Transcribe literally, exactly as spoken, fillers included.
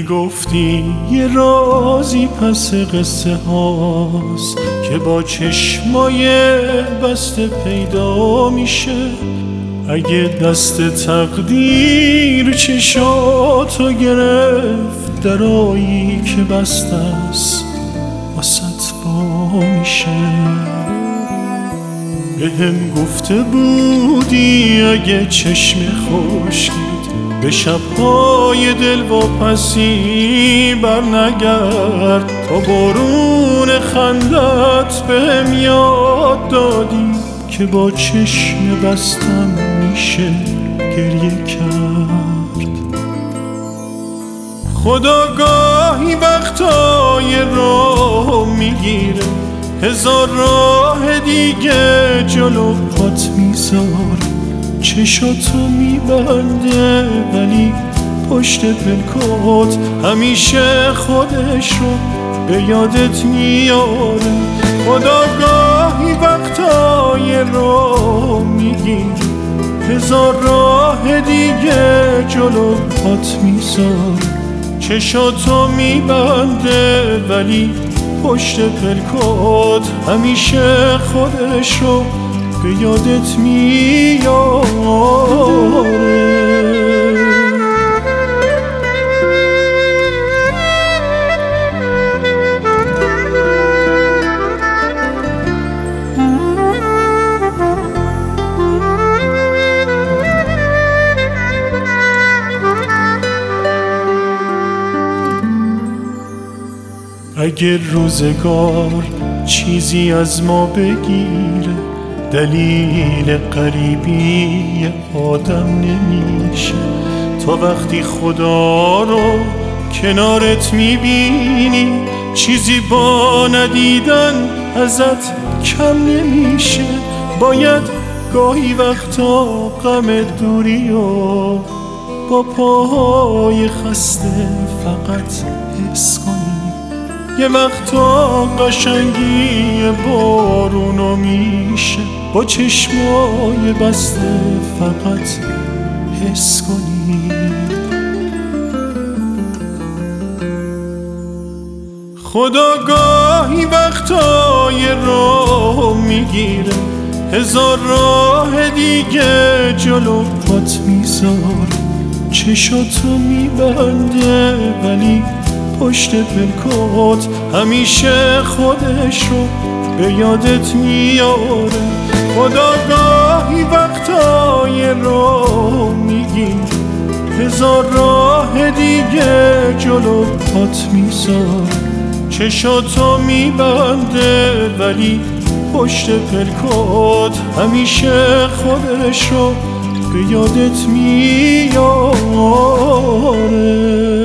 میگفتی یه رازی پس قصه هاست که با چشمای بسته پیدا میشه. اگه دست تقدیر چشاتو گرفت، درایی که بسته است واسط وا میشه. بهم گفته بودی اگه چشم خشکید به شبهای دلواپسی بر نگرد، تا بارون خندت بهم یاد دادی که با چشم بستم میشه گریه کرد. خدا گاهی وقتای راه میگیره، هزار راه دیگه جلو پات میذاره. چشاتو میبنده ولی پشت پلکات همیشه خودش رو به یادت میاره. خدا گاهی وقتای راه میگیره، هزار راه دیگه جلو پات میذاره. چشاتو میبنده ولی پشت پلکات همیشه خودش رو به یادت میاره. اگه روزگار چیزی از ما بگیره، دلیل غریبی آدم نمیشه. تا وقتی خدا رو کنارت میبینی، چیزی با ندیدن ازت کم نمیشه. باید گاهی وقتا غم دوری و با پاهای خسته فقط حس کنی. یه وقتا قشنگی بارونو میشه با چشمای بسته فقط حس کنی. خدا گاهی وقتای راه میگیره، هزار راه دیگه جلو پات میذاره. چشاتو میبنده ولی پشت پلکات همیشه خودش رو به یادت میاره. خدا گاهی وقتای راه میگیره، هزار راه دیگه جلو پات میذاره. چشاتو میبنده ولی پشت پلکات همیشه خودش رو به یادت میاره.